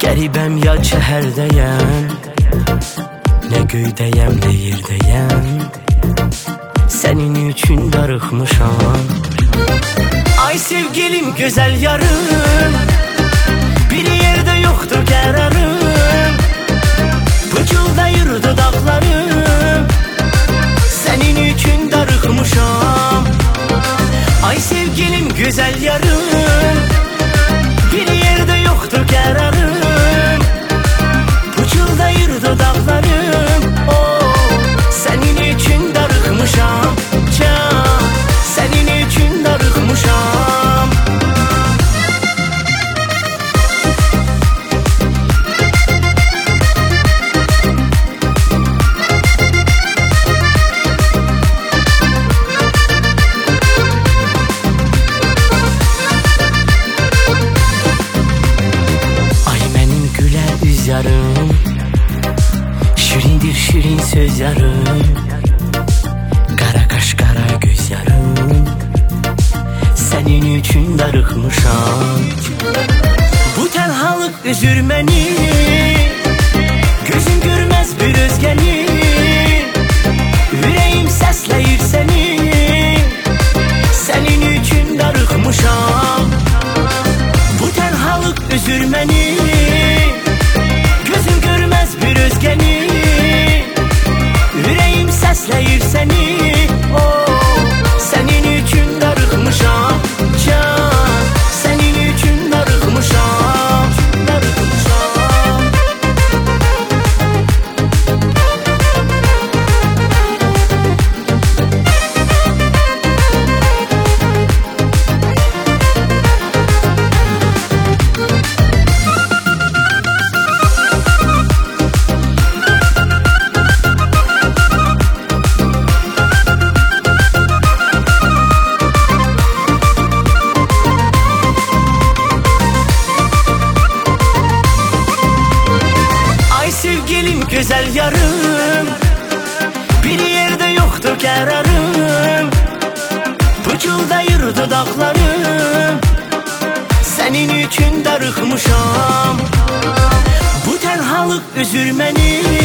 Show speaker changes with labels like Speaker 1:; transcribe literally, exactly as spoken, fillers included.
Speaker 1: Qəribəm ya şəhərdəyəm, nə göydəyəm, nə yerdəyəm. Sənin üçün darıxmışam. Ay sevgilim, gözəl yarım, bir yerdə yoxdur qərarım. Pıçıldayır dodaqlarım, sənin üçün darıxmışam. Ay sevgilim, gözəl yarım, bir yerdə yoxdur qərarım. Pıçıldayır dodaqlarım, oh, sənin üçün darıxmışam. Can, sənin üçün darıxmışam. Yarım, şirindir şirin söz yarım, qara qaş, qara göz yarım, sənin üçün darıxmışam. Bu tənhalıq üzür məni, gözüm görməz bir özgəni. Ürəyim səsləyir səni, sənin üçün darıxmışam. Bu tənhalıq üzür məni, gözüm görməz bir özgəni. Ürəyim səsləyir səni, oh, sənin üçün darıxmışam. Can, sənin üçün darıxmışam, darıxmışam. Sevgilim, gözəl yarım, bir yerdə yoxdur qərarım. Pıçıldayır dodaqlarım, sənin üçün darıxmışam. Bu tənhalıq üzür məni,